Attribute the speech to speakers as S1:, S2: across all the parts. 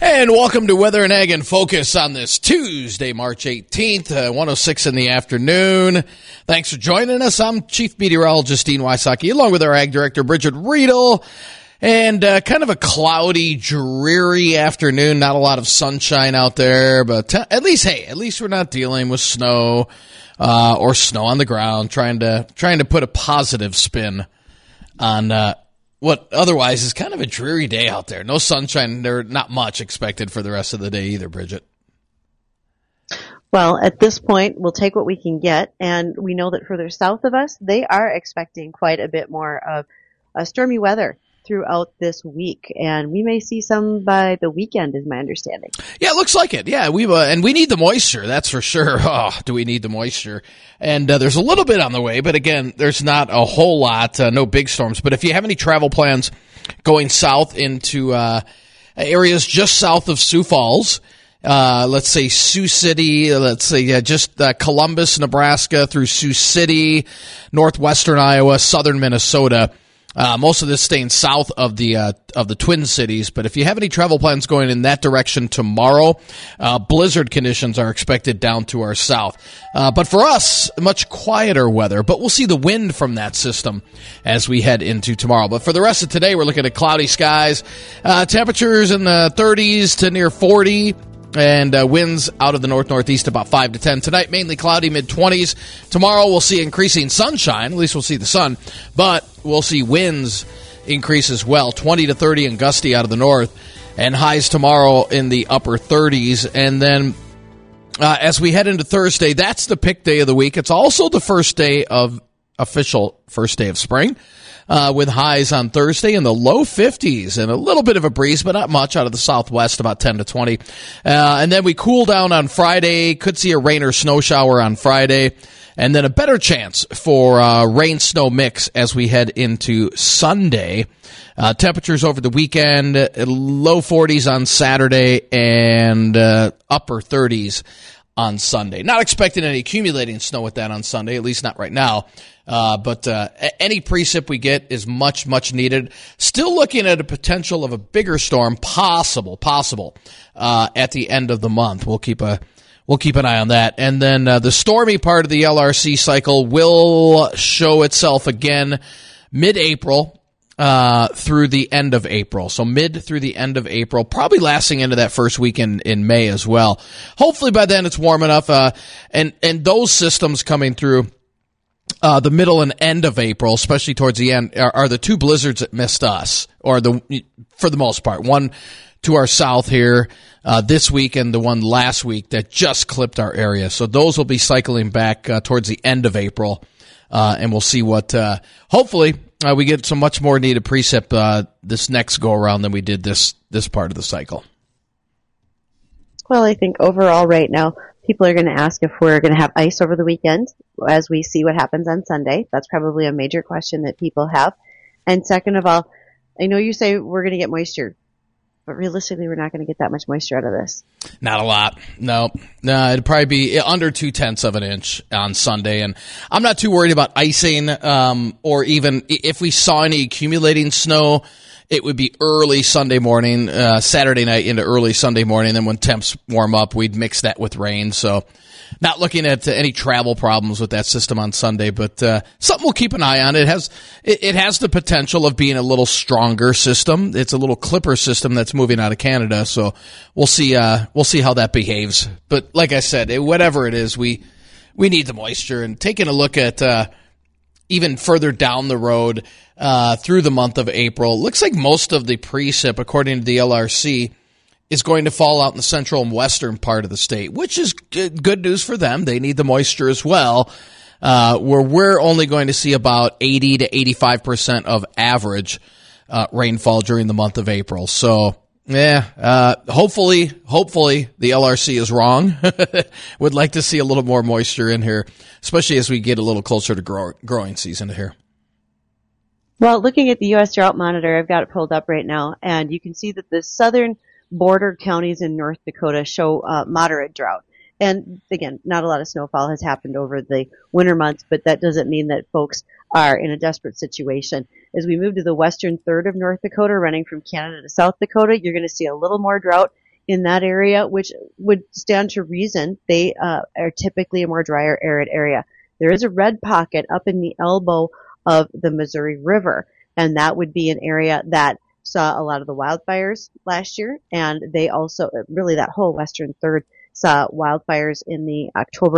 S1: And welcome to Weather and Ag in Focus on this Tuesday, March 18th, 1:06 in the afternoon. Thanks for joining us. I'm Chief Meteorologist Dean Wysocki, along with our Ag Director Bridget Riedel. And kind of a cloudy, dreary afternoon. Not a lot of sunshine out there, but at least we're not dealing with snow or snow on the ground. Trying to put a positive spin on what otherwise is kind of a dreary day out there. No sunshine. There's not much expected for the rest of the day either, Bridget.
S2: Well, at this point, we'll take what we can get, and we know that further south of us, they are expecting quite a bit more of stormy weather throughout this week, and we may see some by the weekend, is my understanding.
S1: Yeah, it looks like it. Yeah, we need the moisture, that's for sure. Oh, do we need the moisture? And there's a little bit on the way, but again, there's not a whole lot, no big storms. But if you have any travel plans going south into areas just south of Sioux Falls, let's say Sioux City, just Columbus, Nebraska through Sioux City, northwestern Iowa, southern Minnesota. Most of this staying south of the Twin Cities, but if you have any travel plans going in that direction tomorrow, blizzard conditions are expected down to our south. But for us, much quieter weather, but we'll see the wind from that system as we head into tomorrow. But for the rest of today, we're looking at cloudy skies, temperatures in the 30s to near 40. And winds out of the north-northeast about 5 to 10. Tonight, mainly cloudy, mid-20s. Tomorrow, we'll see increasing sunshine. At least we'll see the sun. But we'll see winds increase as well, 20 to 30 and gusty out of the north. And highs tomorrow in the upper 30s. And then as we head into Thursday, that's the pick day of the week. It's also the official first day of spring. With highs on Thursday in the low 50s and a little bit of a breeze, but not much out of the southwest, about 10 to 20. And then we cool down on Friday, could see a rain or snow shower on Friday, and then a better chance for rain-snow mix as we head into Sunday. Temperatures over the weekend, low 40s on Saturday and upper 30s on Sunday. Not expecting any accumulating snow with that on Sunday, at least not right now. But any precip we get is much, much needed. Still looking at a potential of a bigger storm, possible, at the end of the month. We'll keep an eye on that. And then the stormy part of the LRC cycle will show itself again mid-April through the end of April. So mid through the end of April, probably lasting into that first week in May as well. Hopefully by then it's warm enough. And those systems coming through the middle and end of April, especially towards the end, are the two blizzards that missed us, or for the most part. One to our south here this week, and the one last week that just clipped our area. So those will be cycling back towards the end of April, and we'll see what. Hopefully, we get some much more needed precip this next go around than we did this part of the cycle.
S2: Well, I think overall right now, people are going to ask if we're going to have ice over the weekend as we see what happens on Sunday. That's probably a major question that people have. And second of all, I know you say we're going to get moisture, but realistically, we're not going to get that much moisture out of this.
S1: Not a lot. No, it'd probably be under 0.2 of an inch on Sunday. And I'm not too worried about icing, or even if we saw any accumulating snow, it would be early Sunday morning, Saturday night into early Sunday morning. Then when temps warm up, we'd mix that with rain. So not looking at any travel problems with that system on Sunday, but something we'll keep an eye on. It has the potential of being a little stronger system. It's a little clipper system that's moving out of Canada. So we'll see how that behaves. But like I said, whatever it is, we need the moisture. And taking a look at even further down the road through the month of April. It looks like most of the precip, according to the LRC, is going to fall out in the central and western part of the state, which is good news for them. They need the moisture as well, where we're only going to see about 80 to 85% of average rainfall during the month of April. So, hopefully the LRC is wrong. Would like to see a little more moisture in here, especially as we get a little closer to growing season here.
S2: Well, looking at the U.S. Drought Monitor, I've got it pulled up right now, and you can see that the southern border counties in North Dakota show moderate drought. And again, not a lot of snowfall has happened over the winter months, but that doesn't mean that folks are in a desperate situation. As we move to the western third of North Dakota, running from Canada to South Dakota, you're going to see a little more drought in that area, which would stand to reason. They are typically a more drier, arid area. There is a red pocket up in the elbow of the Missouri River, and that would be an area that saw a lot of the wildfires last year, and they also, really that whole western third saw wildfires in the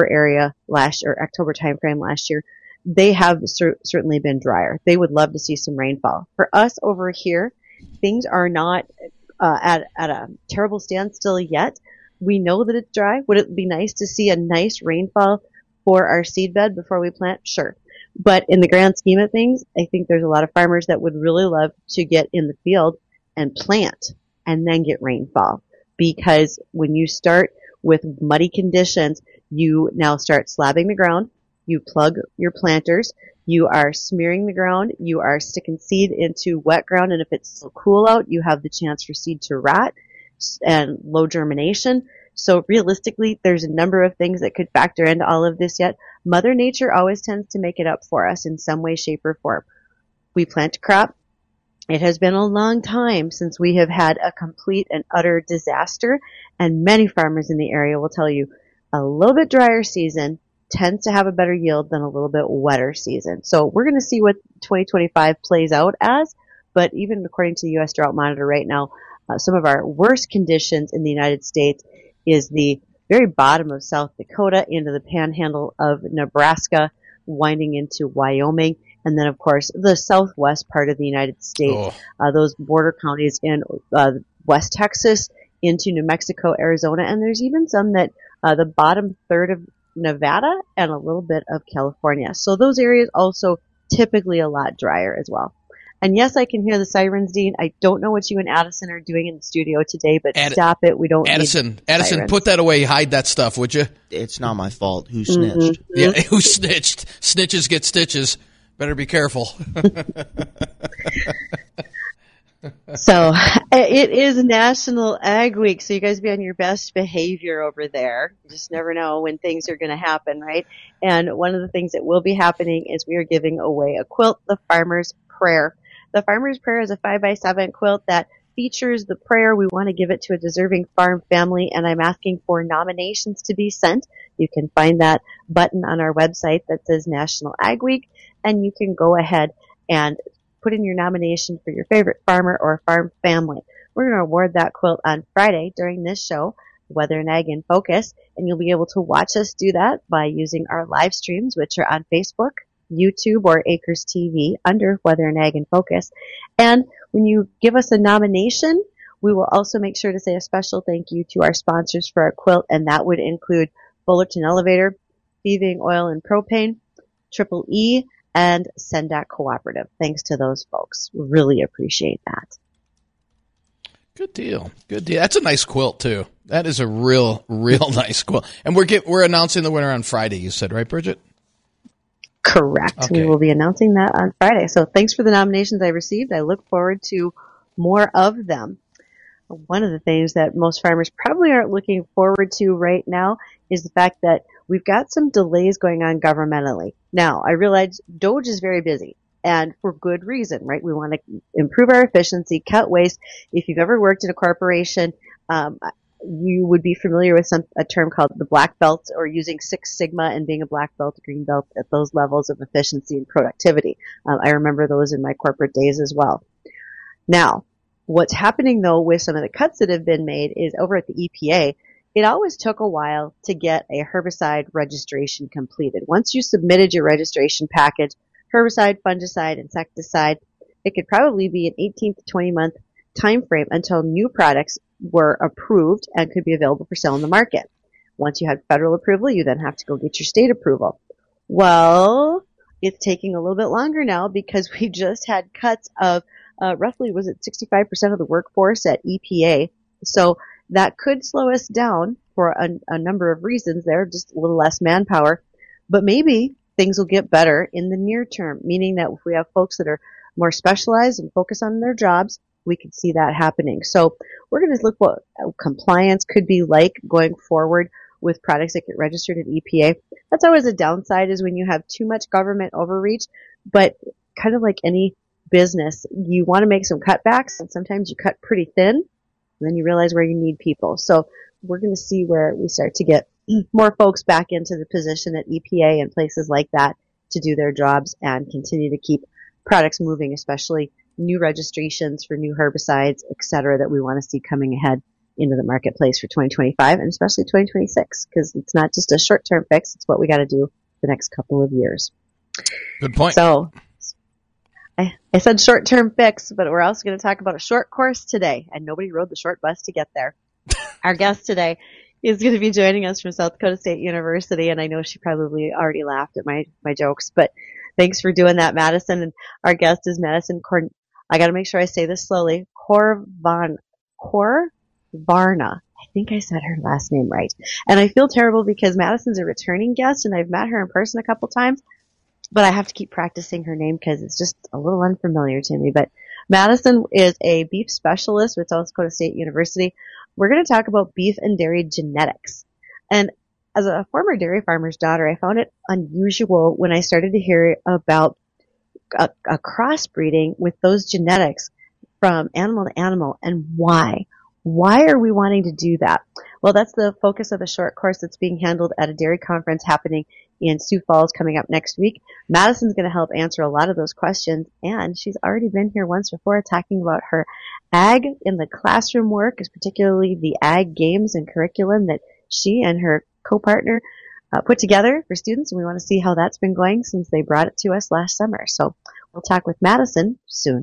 S2: October timeframe last year. They have certainly been drier. They would love to see some rainfall. For us over here, things are not at a terrible standstill yet. We know that it's dry. Would it be nice to see a nice rainfall for our seed bed before we plant? Sure. But in the grand scheme of things, I think there's a lot of farmers that would really love to get in the field and plant and then get rainfall. Because when you start with muddy conditions, you now start slabbing the ground, you plug your planters, you are smearing the ground, you are sticking seed into wet ground, and if it's still cool out, you have the chance for seed to rot and low germination. So realistically, there's a number of things that could factor into all of this yet. Mother Nature always tends to make it up for us in some way, shape, or form. We plant a crop. It has been a long time since we have had a complete and utter disaster, and many farmers in the area will tell you a little bit drier season tends to have a better yield than a little bit wetter season. So we're going to see what 2025 plays out as, but even according to the U.S. Drought Monitor right now, some of our worst conditions in the United States is the very bottom of South Dakota into the panhandle of Nebraska, winding into Wyoming, and then, of course, the southwest part of the United States, those border counties in West Texas into New Mexico, Arizona, and there's even some that the bottom third of Nevada and a little bit of California. So those areas also typically a lot drier as well. And yes, I can hear the sirens, Dean. I don't know what you and Addison are doing in the studio today, but stop it. We don't
S1: Addison, put that away. Hide that stuff, would you?
S3: It's not my fault. Who snitched?
S2: Mm-hmm.
S1: Yeah, who snitched? Snitches get stitches. Better be careful.
S2: So it is National Ag Week, so you guys be on your best behavior over there. You just never know when things are going to happen, right? And one of the things that will be happening is we are giving away a quilt, the Farmer's Prayer. The Farmer's Prayer is a 5x7 quilt that features the prayer. We want to give it to a deserving farm family, and I'm asking for nominations to be sent. You can find that button on our website that says National Ag Week, and you can go ahead and put in your nomination for your favorite farmer or farm family. We're going to award that quilt on Friday during this show, Weather and Ag in Focus, and you'll be able to watch us do that by using our live streams, which are on Facebook, YouTube, or Acres TV under Weather and Ag in Focus. And when you give us a nomination, we will also make sure to say a special thank you to our sponsors for our quilt, and that would include Fullerton Elevator, Thieving Oil and Propane, Triple E, and Sendak Cooperative. Thanks to those folks. Really appreciate that.
S1: Good deal. Good deal. That's a nice quilt, too. That is a real nice quilt. And we're announcing the winner on Friday, you said, right, Bridget?
S2: Correct. Okay. We will be announcing that on Friday. So thanks for the nominations I received. I look forward to more of them. One of the things that most farmers probably aren't looking forward to right now is the fact that we've got some delays going on governmentally. Now, I realize DOGE is very busy, and for good reason, right? We want to improve our efficiency, cut waste. If you've ever worked in a corporation, you would be familiar with a term called the black belt, or using Six Sigma and being a black belt, a green belt at those levels of efficiency and productivity. I remember those in my corporate days as well. Now, what's happening though with some of the cuts that have been made is over at the EPA, it always took a while to get a herbicide registration completed. Once you submitted your registration package, herbicide, fungicide, insecticide, it could probably be an 18 to 20 month time frame until new products were approved and could be available for sale in the market. Once you had federal approval, you then have to go get your state approval. Well, it's taking a little bit longer now because we just had cuts of roughly, was it 65% of the workforce at EPA? So that could slow us down for a number of reasons there, just a little less manpower. But maybe things will get better in the near term, meaning that if we have folks that are more specialized and focus on their jobs, we could see that happening. So we're going to look what compliance could be like going forward with products that get registered at EPA. That's always a downside, is when you have too much government overreach, but kind of like any business, you want to make some cutbacks, and sometimes you cut pretty thin. and then you realize where you need people. So we're going to see where we start to get more folks back into the position at EPA and places like that to do their jobs and continue to keep products moving, especially new registrations for new herbicides, et cetera, that we want to see coming ahead into the marketplace for 2025 and especially 2026, because it's not just a short-term fix. It's what we got to do the next couple of years.
S1: Good point.
S2: So I said short-term fix, but we're also going to talk about a short course today, and nobody rode the short bus to get there. Our guest today is going to be joining us from South Dakota State University, and I know she probably already laughed at my jokes, but thanks for doing that, Madison. And our guest is Madison I got to make sure I say this slowly. Korvarna. I think I said her last name right. And I feel terrible because Madison's a returning guest, and I've met her in person a couple times, but I have to keep practicing her name because it's just a little unfamiliar to me. But Madison is a beef specialist with South Dakota State University. We're going to talk about beef and dairy genetics. And as a former dairy farmer's daughter, I found it unusual when I started to hear about a crossbreeding with those genetics from animal to animal, and why. Why are we wanting to do that? Well, that's the focus of a short course that's being handled at a dairy conference happening in Sioux Falls coming up next week. Madison's going to help answer a lot of those questions, and she's already been here once before talking about her ag in the classroom work, particularly the ag games and curriculum that she and her co-partner put together for students, and we want to see how that's been going since they brought it to us last summer. So we'll talk with Madison soon.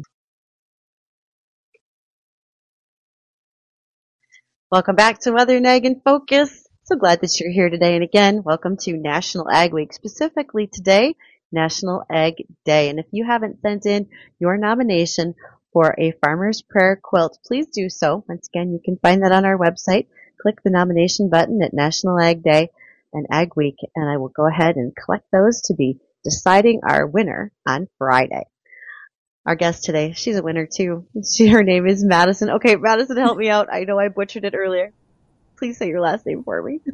S2: Welcome back to Mother Ag in Focus. So glad that you're here today. And again, welcome to National Ag Week, specifically today, National Ag Day. And if you haven't sent in your nomination for a Farmer's Prayer quilt, please do so. Once again, you can find that on our website. Click the nomination button at National Ag Day and Ag Week, and I will go ahead and collect those to be deciding our winner on Friday. Our guest today, she's a winner too. Her name is Madison. Okay, Madison, help me out. I know I butchered it earlier. Please say your last name for me.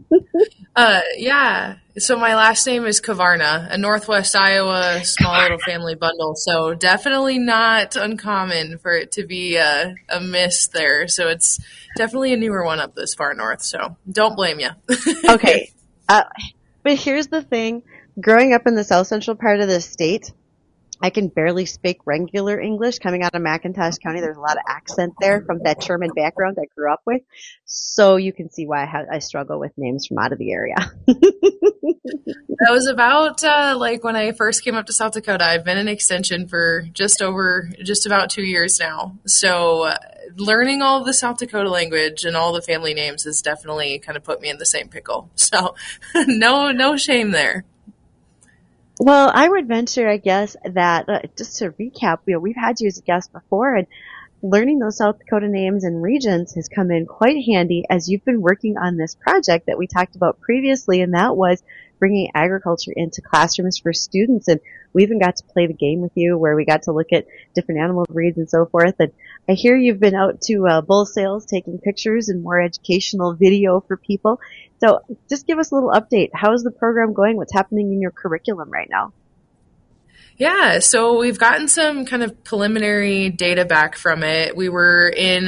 S4: Yeah. So my last name is Kavarna, a Northwest Iowa small little family bundle. So definitely not uncommon for it to be a miss there. So it's definitely a newer one up this far north. So don't blame you.
S2: Okay. But here's the thing. Growing up in the south central part of the state, I can barely speak regular English. Coming out of McIntosh County, there's a lot of accent there from that Sherman background I grew up with. So you can see why I struggle with names from out of the area.
S4: That was about like when I first came up to South Dakota. I've been in Extension for just about 2 years now. So learning all of the South Dakota language and all the family names has definitely kind of put me in the same pickle. So no shame there.
S2: Well, I would venture, I guess, that just to recap, we've had you as a guest before, and learning those South Dakota names and regions has come in quite handy as you've been working on this project that we talked about previously, and that was bringing agriculture into classrooms for students. And we even got to play the game with you where we got to look at different animal breeds and so forth. And I hear you've been out to bull sales taking pictures and more educational video for people. So just give us a little update. How's the program going? What's happening in your curriculum right now?
S4: Yeah, so we've gotten some kind of preliminary data back from it. We were in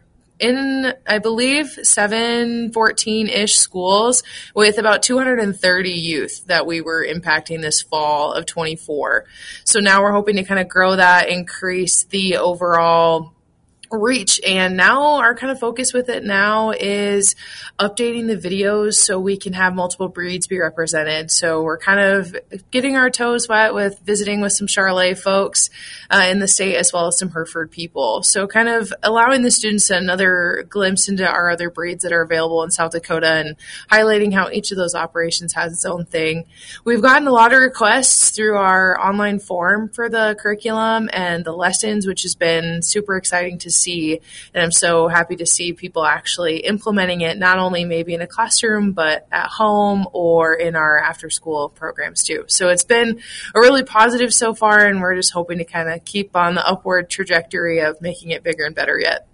S4: I believe 714-ish schools with about 230 youth that we were impacting this fall of 24. So now we're hoping to kind of grow that, increase the overall reach. And now our kind of focus with it now is updating the videos so we can have multiple breeds be represented. So we're kind of getting our toes wet with visiting with some Charolais folks in the state as well as some Hereford people. So kind of allowing the students another glimpse into our other breeds that are available in South Dakota and highlighting how each of those operations has its own thing. We've gotten a lot of requests through our online form for the curriculum and the lessons, which has been super exciting to see. And I'm so happy to see people actually implementing it, not only maybe in a classroom, but at home or in our after school programs too. So it's been a really positive so far, and we're just hoping to kind of keep on the upward trajectory of making it bigger and better yet.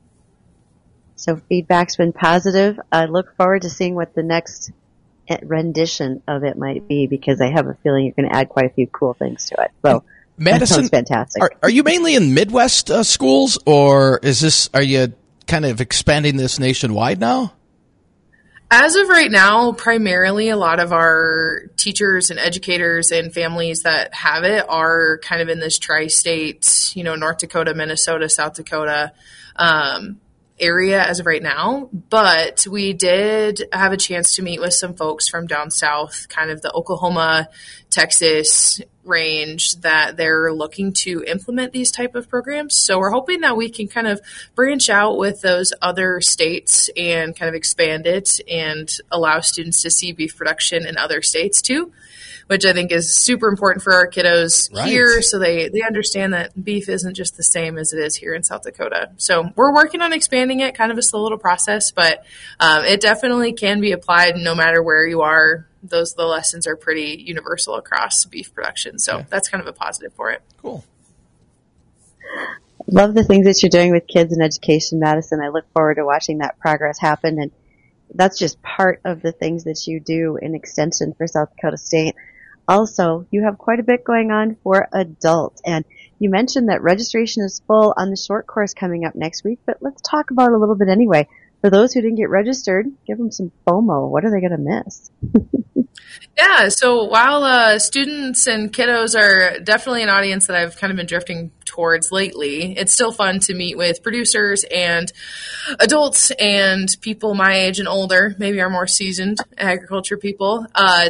S2: So feedback's been positive. I look forward to seeing what the next rendition of it might be, because I have a feeling you're going to add quite a few cool things to it. So
S1: Madison,
S2: that sounds fantastic.
S1: Are you mainly in Midwest schools, or are you kind of expanding this nationwide now?
S4: As of right now, primarily a lot of our teachers and educators and families that have it are kind of in this tri-state, North Dakota, Minnesota, South Dakota area as of right now. But we did have a chance to meet with some folks from down south, kind of the Oklahoma, Texas range, that they're looking to implement these type of programs. So we're hoping that we can kind of branch out with those other states and kind of expand it and allow students to see beef production in other states too, which I think is super important for our kiddos here, so they understand that beef isn't just the same as it is here in South Dakota. So we're working on expanding it, kind of a slow little process, but it definitely can be applied no matter where you are. The lessons are pretty universal across beef production, so that's kind of a positive for it.
S1: Cool.
S2: Love the things that you're doing with kids in education, Madison. I look forward to watching that progress happen, and that's just part of the things that you do in extension for South Dakota State. Also, you have quite a bit going on for adults, and you mentioned that registration is full on the short course coming up next week, but let's talk about it a little bit anyway. For those who didn't get registered, give them some FOMO. What are they going to miss?
S4: Yeah, so while students and kiddos are definitely an audience that I've kind of been drifting towards lately, it's still fun to meet with producers and adults and people my age and older, maybe our more seasoned agriculture people,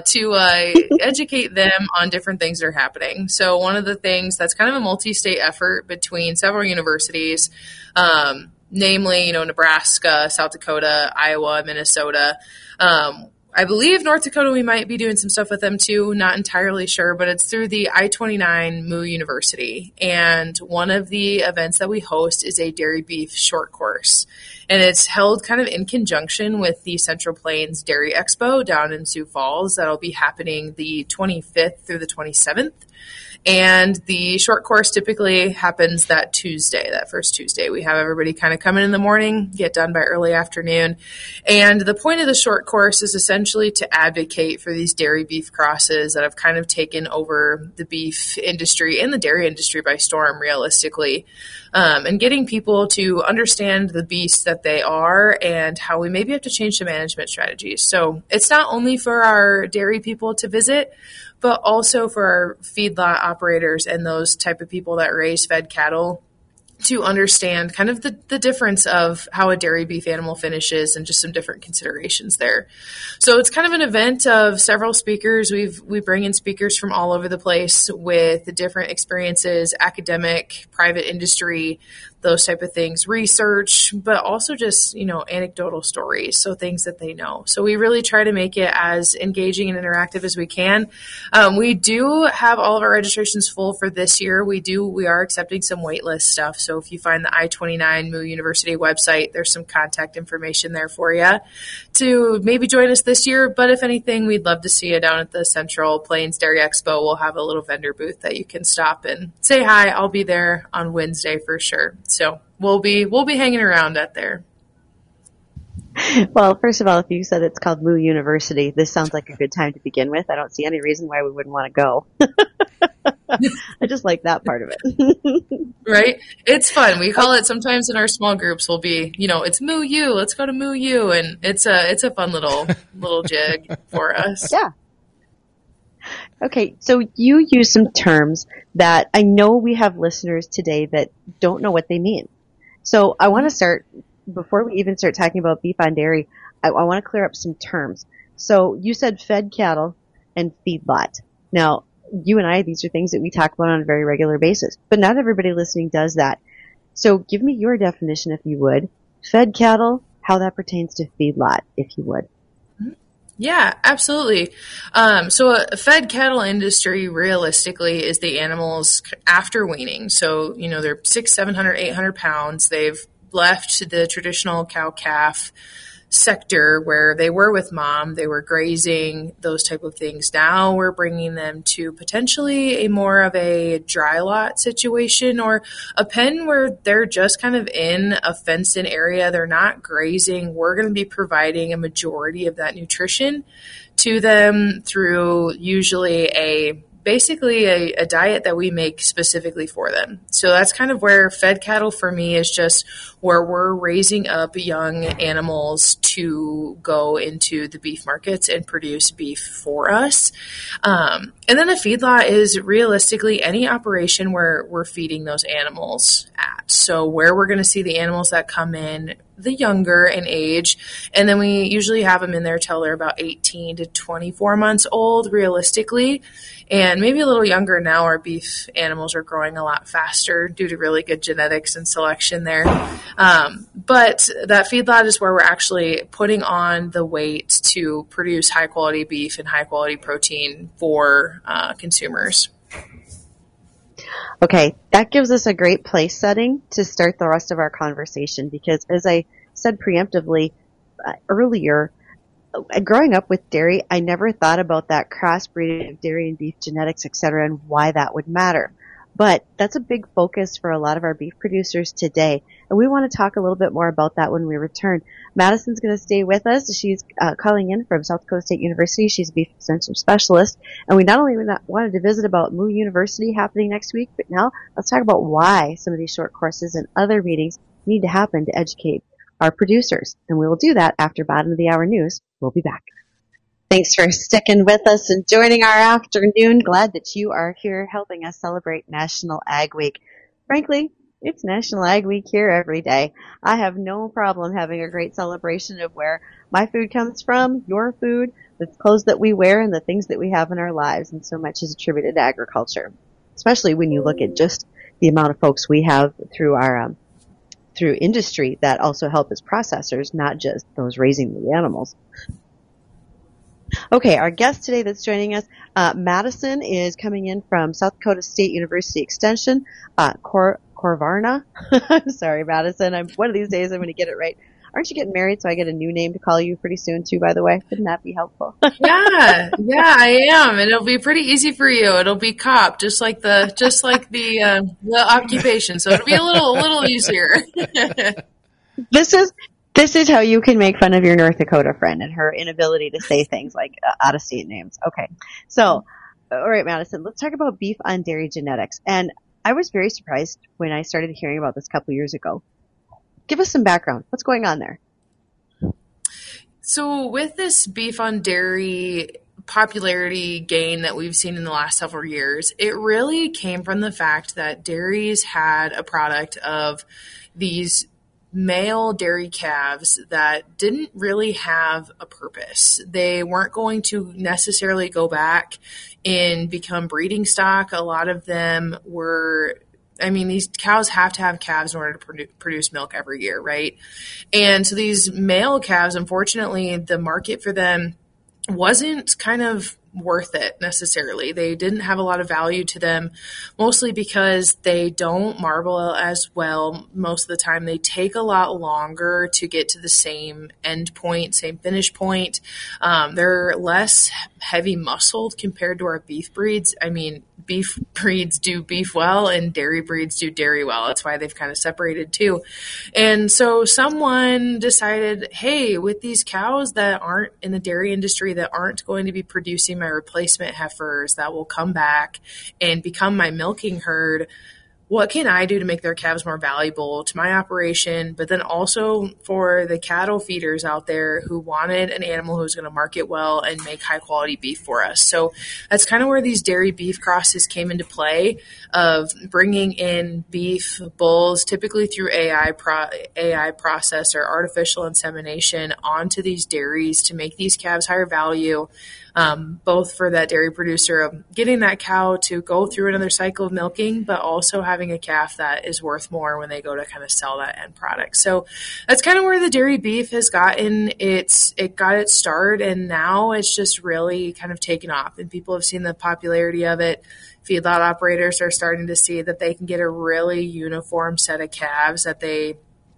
S4: to educate them on different things that are happening. So one of the things that's kind of a multi-state effort between several universities, namely, Nebraska, South Dakota, Iowa, Minnesota. I believe North Dakota, we might be doing some stuff with them too. Not entirely sure, but it's through the I-29 Moo University. And one of the events that we host is a dairy beef short course. And it's held kind of in conjunction with the Central Plains Dairy Expo down in Sioux Falls. That'll be happening the 25th through the 27th. And the short course typically happens that Tuesday, that first Tuesday. We have everybody kind of come in the morning, get done by early afternoon. And the point of the short course is essentially to advocate for these dairy beef crosses that have kind of taken over the beef industry and the dairy industry by storm, realistically. And getting people to understand the beasts that they are and how we maybe have to change the management strategies. So it's not only for our dairy people to visit, but also for our feedlot operators and those type of people that raise fed cattle to understand kind of the difference of how a dairy beef animal finishes and just some different considerations there. So it's kind of an event of several speakers. We bring in speakers from all over the place with the different experiences, academic, private industry, those type of things, research, but also just, anecdotal stories. So things that they know. So we really try to make it as engaging and interactive as we can. We do have all of our registrations full for this year. We are accepting some waitlist stuff. So if you find the I-29 Moo University website, there's some contact information there for you to maybe join us this year. But if anything, we'd love to see you down at the Central Plains Dairy Expo. We'll have a little vendor booth that you can stop and say hi. I'll be there on Wednesday for sure. So we'll be hanging around out there.
S2: Well, first of all, if you said it's called Moo University, this sounds like a good time to begin with. I don't see any reason why we wouldn't want to go. I just like that part of it.
S4: Right? It's fun. We call it sometimes in our small groups, we'll be, it's Moo U. Let's go to Moo U. And it's a fun little jig for us.
S2: Yeah. Okay, so you use some terms that I know we have listeners today that don't know what they mean. So I want to start, before we even start talking about beef on dairy, I want to clear up some terms. So you said fed cattle and feedlot. Now, you and I, these are things that we talk about on a very regular basis, but not everybody listening does that. So give me your definition, if you would. Fed cattle, how that pertains to feedlot, if you would.
S4: Yeah, absolutely. So a fed cattle industry realistically is the animals after weaning. So, they're 600, 700, 800 pounds. They've left the traditional cow-calf sector where they were with mom. They were grazing, those type of things. Now we're bringing them to potentially a more of a dry lot situation or a pen where they're just kind of in a fenced-in area. They're not grazing. We're going to be providing a majority of that nutrition to them through usually a basically a diet that we make specifically for them. So that's kind of where fed cattle for me is just where we're raising up young animals to go into the beef markets and produce beef for us. And then a feedlot is realistically any operation where we're feeding those animals at. So where we're going to see the animals that come in the younger in age, and then we usually have them in there till they're about 18 to 24 months old realistically, and maybe a little younger now. Our beef animals are growing a lot faster due to really good genetics and selection there. But that feedlot is where we're actually putting on the weight to produce high quality beef and high quality protein for consumers.
S2: Okay, that gives us a great place setting to start the rest of our conversation, because as I said preemptively earlier, growing up with dairy, I never thought about that crossbreeding of dairy and beef genetics, et cetera, and why that would matter. But that's a big focus for a lot of our beef producers today, and we want to talk a little bit more about that when we return. Madison's going to stay with us. She's calling in from South Dakota State University. She's a beef extension specialist, and we not only wanted to visit about Moo University happening next week, but now let's talk about why some of these short courses and other meetings need to happen to educate our producers, and we will do that after bottom of the hour news. We'll be back. Thanks for sticking with us and joining our afternoon. Glad that you are here helping us celebrate National Ag Week. Frankly, it's National Ag Week here every day. I have no problem having a great celebration of where my food comes from, your food, the clothes that we wear, and the things that we have in our lives. And so much is attributed to agriculture, especially when you look at just the amount of folks we have through our through industry that also help as processors, not just those raising the animals. Okay, our guest today that's joining us, Madison, is coming in from South Dakota State University Extension, Corvarna. I'm sorry, Madison. One of these days I'm going to get it right. Aren't you getting married, so I get a new name to call you pretty soon, too, by the way? Wouldn't that be helpful?
S4: Yeah, I am. And it'll be pretty easy for you. It'll be cop, just like the occupation. So it'll be a little easier.
S2: This is how you can make fun of your North Dakota friend and her inability to say things like out-of-state names. Okay. So, all right, Madison, let's talk about beef on dairy genetics. And I was very surprised when I started hearing about this a couple years ago. Give us some background. What's going on there?
S4: So with this beef on dairy popularity gain that we've seen in the last several years, it really came from the fact that dairies had a product of these male dairy calves that didn't really have a purpose. They weren't going to necessarily go back and become breeding stock. A lot of them were, these cows have to have calves in order to produce milk every year, right? And so these male calves, unfortunately, the market for them wasn't kind of worth it necessarily. They didn't have a lot of value to them, mostly because they don't marble as well most of the time. They take a lot longer to get to the same end point, same finish point. They're less heavy muscled compared to our beef breeds. Beef breeds do beef well and dairy breeds do dairy well. That's why they've kind of separated too. And so someone decided, hey, with these cows that aren't in the dairy industry, that aren't going to be producing my replacement heifers that will come back and become my milking herd, what can I do to make their calves more valuable to my operation, but then also for the cattle feeders out there who wanted an animal who's going to market well and make high quality beef for us. So that's kind of where these dairy beef crosses came into play, of bringing in beef bulls, typically through AI process or artificial insemination, onto these dairies to make these calves higher value. Both for that dairy producer of getting that cow to go through another cycle of milking, but also having a calf that is worth more when they go to kind of sell that end product. So that's kind of where the dairy beef has gotten it got its start, and now it's just really kind of taken off, and people have seen the popularity of it. Feedlot operators are starting to see that they can get a really uniform set of calves that they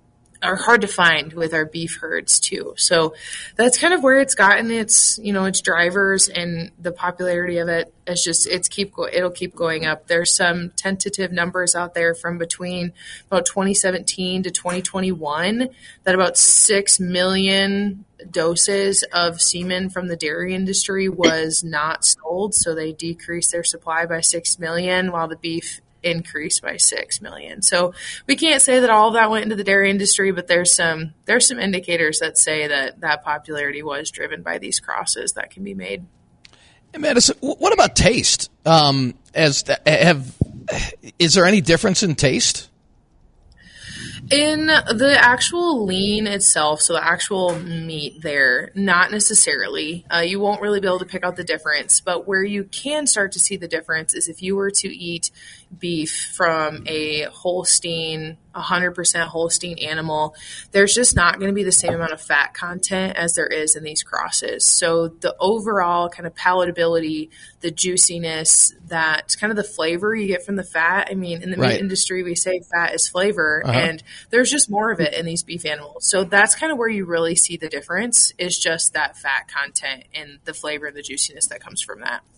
S4: are hard to find with our beef herds too. So that's kind of where it's gotten its, its drivers, and the popularity of it is just, it'll keep going up. There's some tentative numbers out there from between about 2017 to 2021 that about 6 million doses of semen from the dairy industry was not sold. So they decreased their supply by 6 million while the beef increased by 6 million. So we can't say that all of that went into the dairy industry, but there's some indicators that say that popularity was driven by these crosses that can be made.
S1: Hey, Madison, what about taste? Is there any difference in taste?
S4: In the actual lean itself, so the actual meat there, not necessarily. You won't really be able to pick out the difference, but where you can start to see the difference is if you were to eat beef from a Holstein, 100% Holstein animal, there's just not going to be the same amount of fat content as there is in these crosses. So the overall kind of palatability, the juiciness, that kind of the flavor you get from the fat. I mean, in the meat industry, we say fat is flavor, and there's just more of it in these beef animals. So that's kind of where you really see the difference, is just that fat content and the flavor and the juiciness that comes from that.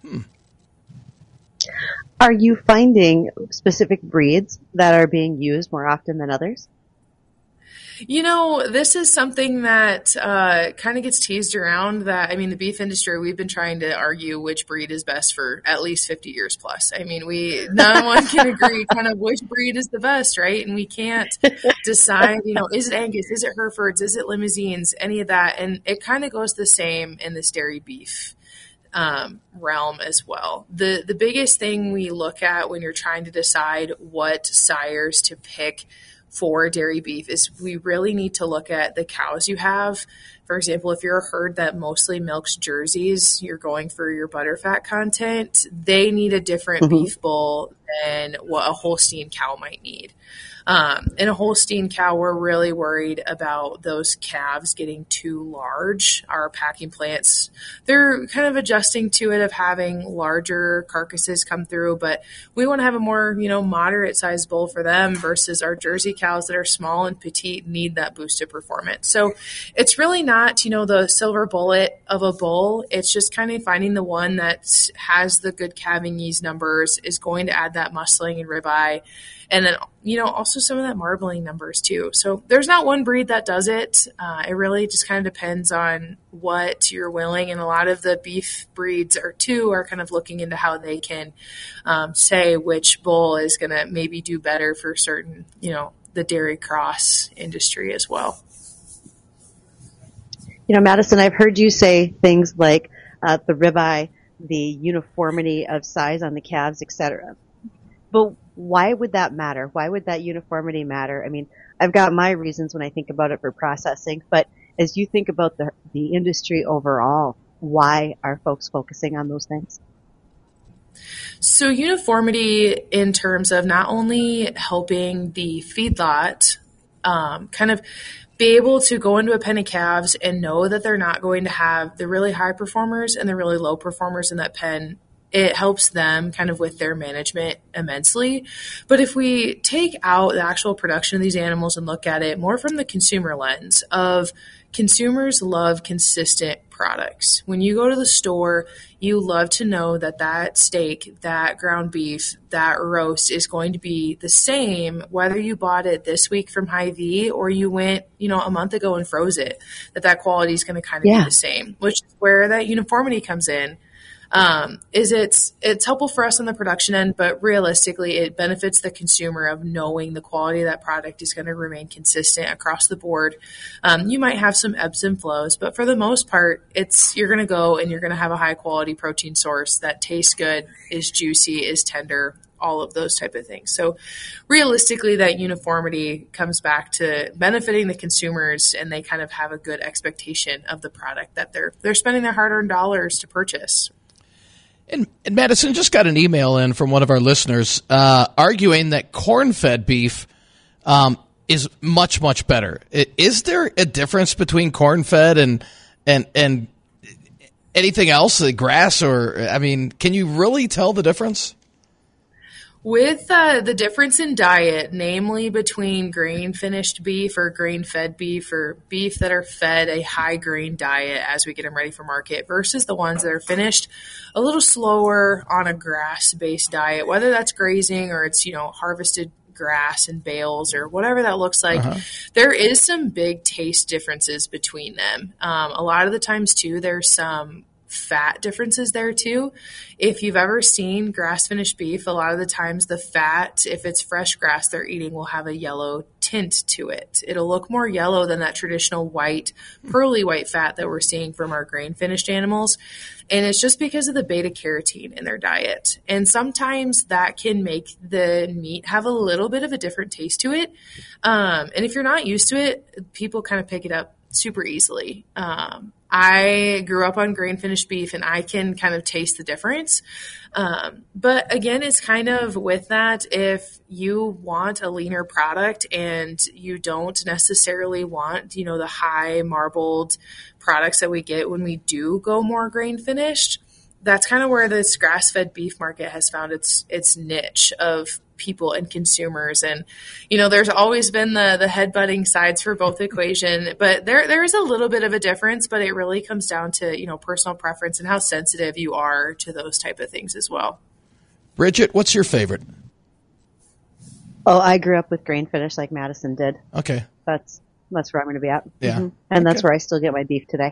S2: Are you finding specific breeds that are being used more often than others?
S4: This is something that kind of gets teased around. That, I mean, the beef industry, we've been trying to argue which breed is best for at least 50 years plus. I mean, no one can agree kind of which breed is the best, right? And we can't decide, is it Angus, is it Herefords, is it Limousines, any of that. And it kind of goes the same in this dairy beef realm as well. The biggest thing we look at when you're trying to decide what sires to pick for dairy beef is we really need to look at the cows you have. For example, if you're a herd that mostly milks Jerseys, you're going for your butterfat content, they need a different beef bull than what a Holstein cow might need. In a Holstein cow, we're really worried about those calves getting too large. Our packing plants, they're kind of adjusting to it of having larger carcasses come through, but we want to have a more, moderate sized bull for them versus our Jersey cows that are small and petite need that boosted performance. So it's really not, the silver bullet of a bull. It's just kind of finding the one that has the good calving ease numbers, is going to add that muscling and ribeye. And then, also some of that marbling numbers too. So there's not one breed that does it. It really just kind of depends on what you're willing. And a lot of the beef breeds are kind of looking into how they can say which bull is going to maybe do better for certain, the dairy cross industry as well.
S2: Madison, I've heard you say things like the ribeye, the uniformity of size on the calves, etc. But why would that matter? Why would that uniformity matter? I mean, I've got my reasons when I think about it for processing, but as you think about the industry overall, why are folks focusing on those things?
S4: So uniformity in terms of not only helping the feedlot kind of be able to go into a pen of calves and know that they're not going to have the really high performers and the really low performers in that pen. It helps them kind of with their management immensely. But if we take out the actual production of these animals and look at it more from the consumer lens of consumers love consistent products. When you go to the store, you love to know that steak, that ground beef, that roast is going to be the same, whether you bought it this week from Hy-Vee or you went, a month ago and froze it, that quality is going to kind of be the same, which is where that uniformity comes in. It's helpful for us on the production end, but realistically it benefits the consumer of knowing the quality of that product is going to remain consistent across the board. You might have some ebbs and flows, but for the most part, you're going to go and you're going to have a high quality protein source that tastes good, is juicy, is tender, all of those type of things. So realistically, that uniformity comes back to benefiting the consumers, and they kind of have a good expectation of the product that they're spending their hard-earned dollars to purchase.
S1: And Madison, just got an email in from one of our listeners arguing that corn-fed beef is much, much better. Is there a difference between corn-fed and anything else, grass, or, I mean, can you really tell the difference?
S4: With the difference in diet, namely between grain-finished beef or grain-fed beef or beef that are fed a high-grain diet as we get them ready for market versus the ones that are finished a little slower on a grass-based diet, whether that's grazing or it's, harvested grass and bales or whatever that looks like, there is some big taste differences between them. A lot of the times, too, there's some fat differences there too. If you've ever seen grass finished beef, a lot of the times the fat, if it's fresh grass they're eating, will have a yellow tint to it. It'll look more yellow than that traditional white, pearly white fat that we're seeing from our grain finished animals. And it's just because of the beta carotene in their diet. And sometimes that can make the meat have a little bit of a different taste to it. And if you're not used to it, people kind of pick it up super easily. I grew up on grain finished beef and I can kind of taste the difference. But again, it's kind of with that, if you want a leaner product and you don't necessarily want, the high marbled products that we get when we do go more grain finished, that's kind of where this grass-fed beef market has found its niche of people and consumers. And, there's always been the head-butting sides for both equation, but there is a little bit of a difference, but it really comes down to, personal preference and how sensitive you are to those type of things as well.
S1: Bridget, what's your favorite?
S2: Oh, I grew up with grain finish like Madison did.
S1: Okay.
S2: That's where I'm going to be at.
S1: Yeah.
S2: Mm-hmm. And that's where I still get my beef today.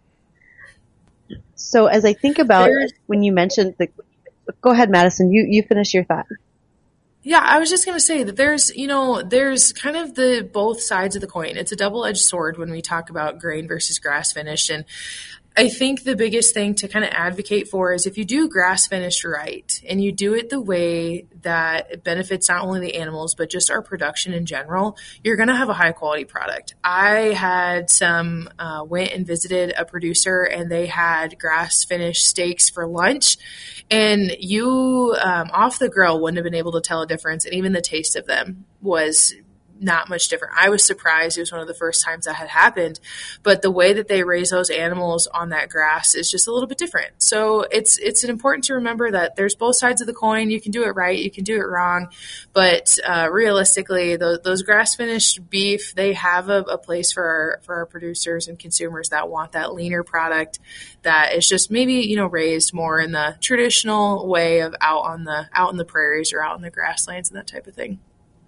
S2: So as I think about when you mentioned go ahead, Madison, you finish your thought.
S4: Yeah, I was just going to say that there's kind of the both sides of the coin. It's a double-edged sword when we talk about grain versus grass finished. And I think the biggest thing to kind of advocate for is if you do grass finished right and you do it the way that it benefits not only the animals, but just our production in general, you're going to have a high quality product. I had went and visited a producer and they had grass finished steaks for lunch, and you off the grill wouldn't have been able to tell a difference. And even the taste of them was not much different. I was surprised. It was one of the first times that had happened, but the way that they raise those animals on that grass is just a little bit different. So it's important to remember that there's both sides of the coin. You can do it right, you can do it wrong, but realistically, those grass finished beef, they have a place for our producers and consumers that want that leaner product that is just maybe raised more in the traditional way of out in the prairies or out in the grasslands and that type of thing.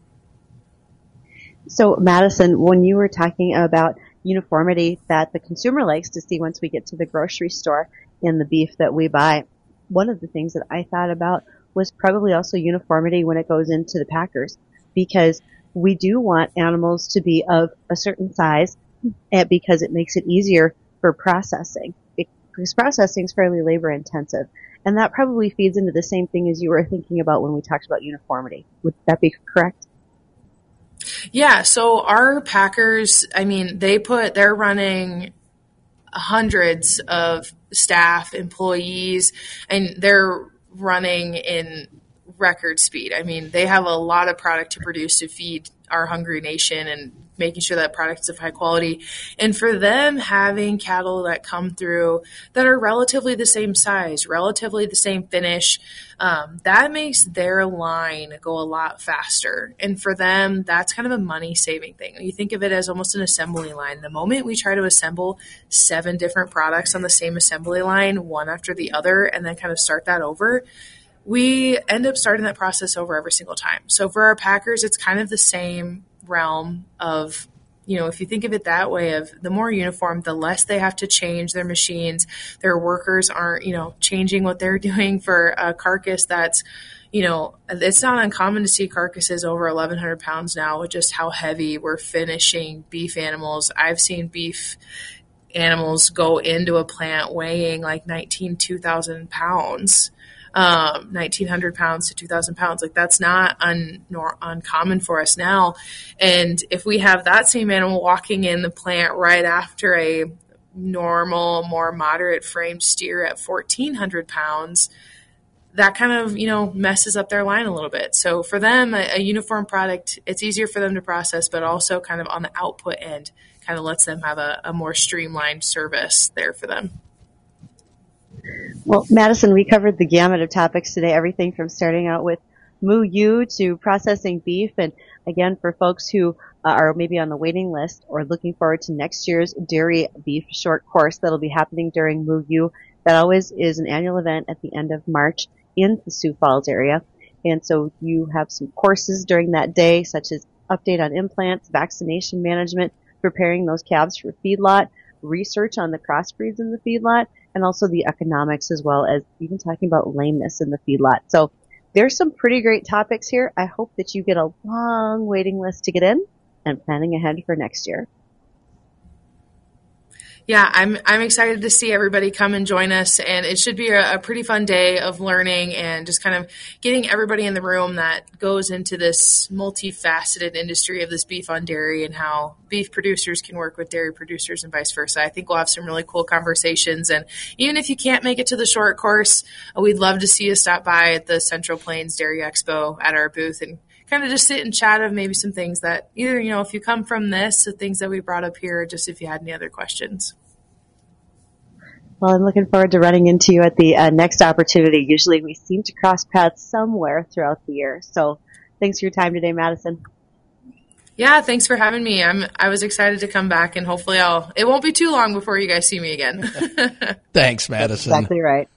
S2: So, Madison, when you were talking about uniformity that the consumer likes to see once we get to the grocery store in the beef that we buy, one of the things that I thought about was probably also uniformity when it goes into the packers, because we do want animals to be of a certain size because it makes it easier for processing, because processing is fairly labor intensive. And that probably feeds into the same thing as you were thinking about when we talked about uniformity. Would that be correct?
S4: Yeah, so our packers, they're running hundreds of staff, employees, and they're running in record speed. They have a lot of product to produce to feed our hungry nation and making sure that product is of high quality. And for them, having cattle that come through that are relatively the same size, relatively the same finish, that makes their line go a lot faster. And for them, that's kind of a money-saving thing. You think of it as almost an assembly line. The moment we try to assemble 7 different products on the same assembly line, one after the other, and then kind of start that over, we end up starting that process over every single time. So for our packers, it's kind of the same realm of, if you think of it that way, of the more uniform, the less they have to change their machines. Their workers aren't, changing what they're doing for a carcass that's, it's not uncommon to see carcasses over 1,100 pounds now with just how heavy we're finishing beef animals. I've seen beef animals go into a plant weighing like 2,000 pounds. 1,900 pounds to 2,000 pounds. Like that's not uncommon for us now. And if we have that same animal walking in the plant right after a normal, more moderate framed steer at 1,400 pounds, that kind of, messes up their line a little bit. So for them, a uniform product, it's easier for them to process, but also kind of on the output end, kind of lets them have a more streamlined service there for them.
S2: Well, Madison, we covered the gamut of topics today, everything from starting out with Moo U to processing beef. And again, for folks who are maybe on the waiting list or looking forward to next year's dairy beef short course that'll be happening during Moo U, that always is an annual event at the end of March in the Sioux Falls area. And so you have some courses during that day, such as update on implants, vaccination management, preparing those calves for feedlot, research on the crossbreeds in the feedlot, and also the economics, as well as even talking about lameness in the feedlot. So there's some pretty great topics here. I hope that you get a long waiting list to get in and planning ahead for next year.
S4: Yeah, I'm excited to see everybody come and join us, and it should be a pretty fun day of learning and just kind of getting everybody in the room that goes into this multifaceted industry of this beef on dairy and how beef producers can work with dairy producers and vice versa. I think we'll have some really cool conversations, and even if you can't make it to the short course, we'd love to see you stop by at the Central Plains Dairy Expo at our booth and kind of just sit and chat of maybe some things that either, if you come from this, the things that we brought up here, or just if you had any other questions.
S2: Well, I'm looking forward to running into you at the next opportunity. Usually we seem to cross paths somewhere throughout the year. So thanks for your time today, Madison.
S4: Yeah, thanks for having me. I was excited to come back, and hopefully it won't be too long before you guys see me again.
S1: Thanks, Madison.
S2: That's exactly right.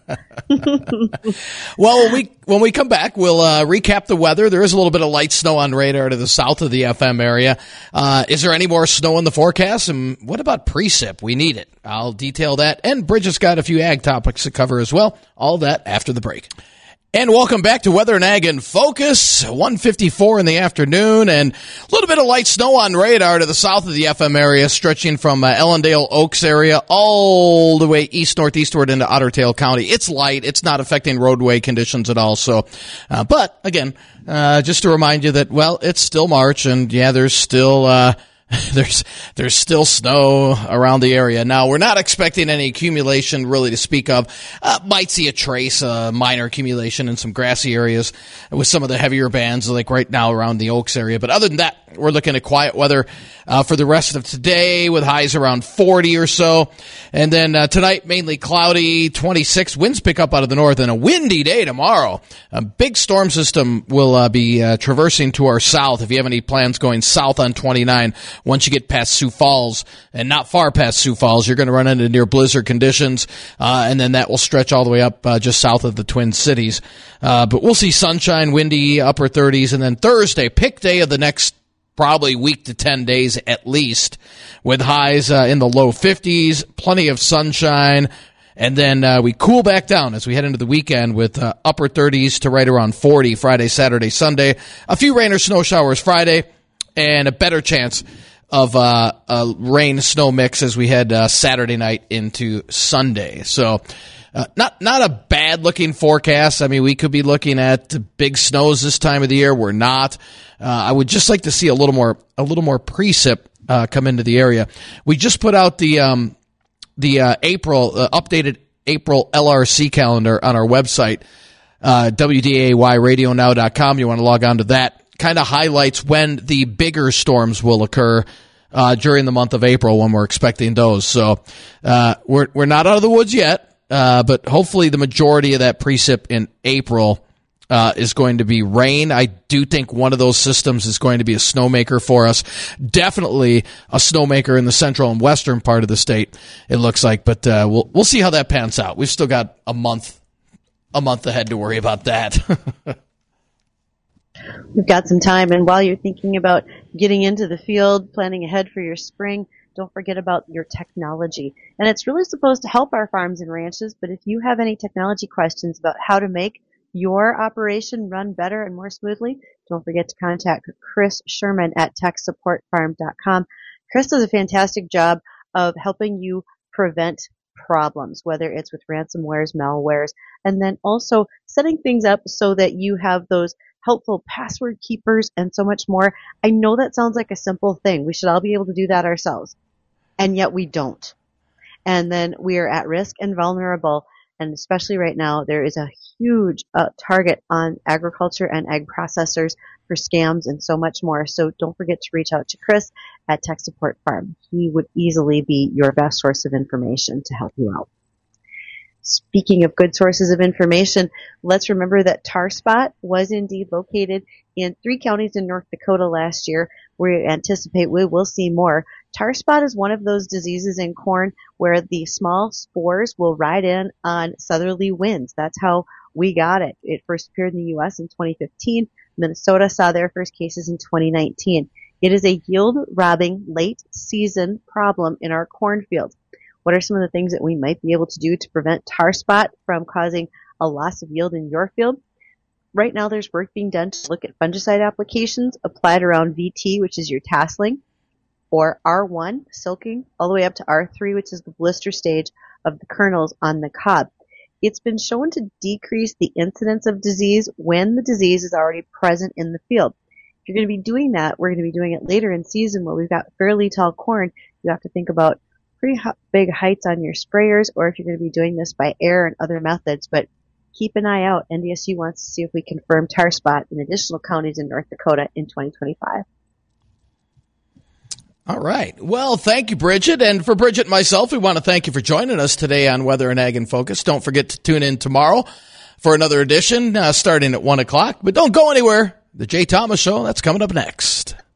S1: Well, when we come back, we'll recap the weather. There is a little bit of light snow on radar to the south of the FM area. Is there any more snow in the forecast? And what about precip? We need it. I'll detail that. And Bridget's got a few ag topics to cover as well. All that after the break. And welcome back to Weather and Ag in Focus, 1:54 in the afternoon, and a little bit of light snow on radar to the south of the FM area, stretching from Ellendale, Oaks area, all the way east-northeastward into Otter Tail County. It's light. It's not affecting roadway conditions at all. So, but again, just to remind you that, well, it's still March, and yeah, there's still there's still snow around the area. Now, we're not expecting any accumulation really to speak of. Might see a trace, minor accumulation in some grassy areas with some of the heavier bands, like right now around the Oaks area. But other than that, we're looking at quiet weather for the rest of today with highs around 40 or so. And then tonight, mainly cloudy, 26. Winds pick up out of the north, and a windy day tomorrow. A big storm system will be traversing to our south. If you have any plans going south on 29, once you get past Sioux Falls, and not far past Sioux Falls, you're going to run into near blizzard conditions, and then that will stretch all the way up just south of the Twin Cities. But we'll see sunshine, windy, upper 30s, and then Thursday, pick day of the next probably week to 10 days at least, with highs in the low 50s, plenty of sunshine, and then we cool back down as we head into the weekend with upper 30s to right around 40 Friday, Saturday, Sunday. A few rain or snow showers Friday, and a better chance of a rain-snow mix as we head Saturday night into Sunday. So not a bad-looking forecast. I mean, we could be looking at big snows this time of the year. We're not. I would just like to see a little more precip come into the area. We just put out the updated April LRC calendar on our website, WDAYradionow.com. You want to log on to that. Kind of highlights when the bigger storms will occur during the month of April, when we're expecting those. So we're not out of the woods yet, but hopefully the majority of that precip in April is going to be rain. I do think one of those systems is going to be a snowmaker for us. Definitely a snowmaker in the central and western part of the state, it looks like. But we'll see how that pans out. We've still got a month ahead to worry about that.
S2: We've got some time, and while you're thinking about getting into the field, planning ahead for your spring, don't forget about your technology. And it's really supposed to help our farms and ranches, but if you have any technology questions about how to make your operation run better and more smoothly, don't forget to contact Chris Sherman at techsupportfarm.com. Chris does a fantastic job of helping you prevent problems, whether it's with ransomwares, malwares, and then also setting things up so that you have those helpful password keepers and so much more. I know that sounds like a simple thing. We should all be able to do that ourselves. And yet we don't. And then we are at risk and vulnerable. And especially right now, there is a huge target on agriculture and ag processors for scams and so much more. So don't forget to reach out to Chris at Tech Support Farm. He would easily be your best source of information to help you out. Speaking of good sources of information, let's remember that tar spot was indeed located in 3 counties in North Dakota last year. We anticipate we will see more. Tar spot is one of those diseases in corn where the small spores will ride in on southerly winds. That's how we got it. It first appeared in the U.S. in 2015. Minnesota saw their first cases in 2019. It is a yield-robbing late-season problem in our cornfields. What are some of the things that we might be able to do to prevent tar spot from causing a loss of yield in your field? Right now, there's work being done to look at fungicide applications applied around VT, which is your tasseling, or R1, silking, all the way up to R3, which is the blister stage of the kernels on the cob. It's been shown to decrease the incidence of disease when the disease is already present in the field. If you're going to be doing that, we're going to be doing it later in season where we've got fairly tall corn. You have to think about pretty big heights on your sprayers, or if you're going to be doing this by air and other methods. But keep an eye out. NDSU wants to see if we confirm tar spot in additional counties in North Dakota in 2025.
S1: All right. Well, thank you, Bridget. And for Bridget and myself, we want to thank you for joining us today on Weather and Ag in Focus. Don't forget to tune in tomorrow for another edition starting at 1 o'clock. But don't go anywhere. The Jay Thomas Show, that's coming up next.